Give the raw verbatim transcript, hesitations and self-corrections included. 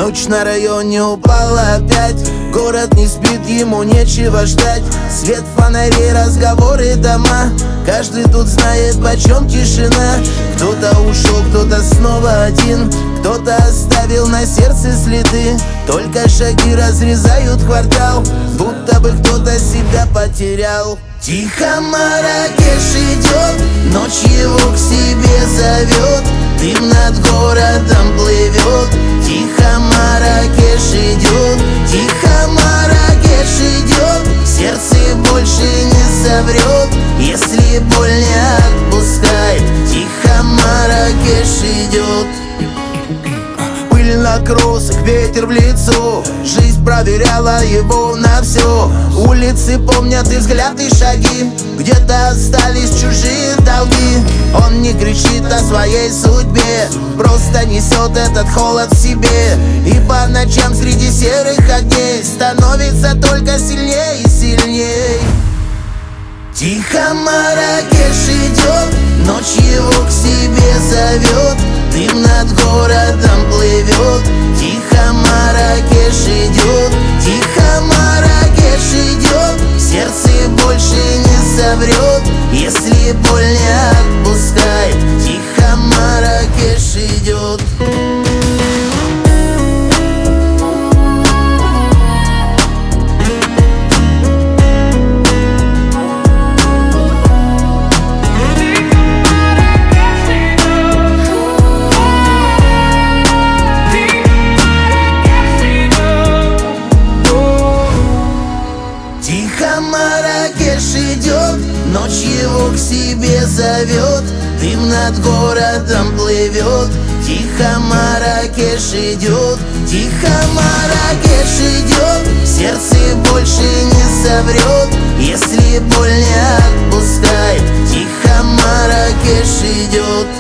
Ночь на районе упала опять. Город не спит, ему нечего ждать. Свет фонарей, разговоры, дома. Каждый тут знает, почем тишина. Кто-то ушел, кто-то снова один. Кто-то оставил на сердце следы. Только шаги разрезают квартал, будто бы кто-то себя потерял. Тихо Марракеш идет, ночь его к себе зовет. Дым над городом плывет. Тихо Марракеш идет, тихо Марракеш идет. Сердце больше не соврет, если боль не отпускает. Тихо Марракеш идет. Пыль на кроссах, ветер в лицо. Жизнь проверяла его на все. Улицы помнят и взгляд, и шаги. Где-то остались чужие долги. Он не кричит о своей судьбе, просто несет этот холод в себе. И по ночам среди серых огней становится только сильнее и сильней. Тихо Марракеш идет, ночь его к себе зовет. Дым над городом плывет. Тихо Марракеш идет, тихо Марракеш идет. Сердце больше не соврет, если боль не отпускает. Тихо Марракеш идет. Тихо Марракеш идет, ночь его к себе зовет. Дым над городом плывет. Тихо Марракеш идет, тихо Марракеш идет. Сердце больше не соврет, если боль не отпускает. Тихо Марракеш идет.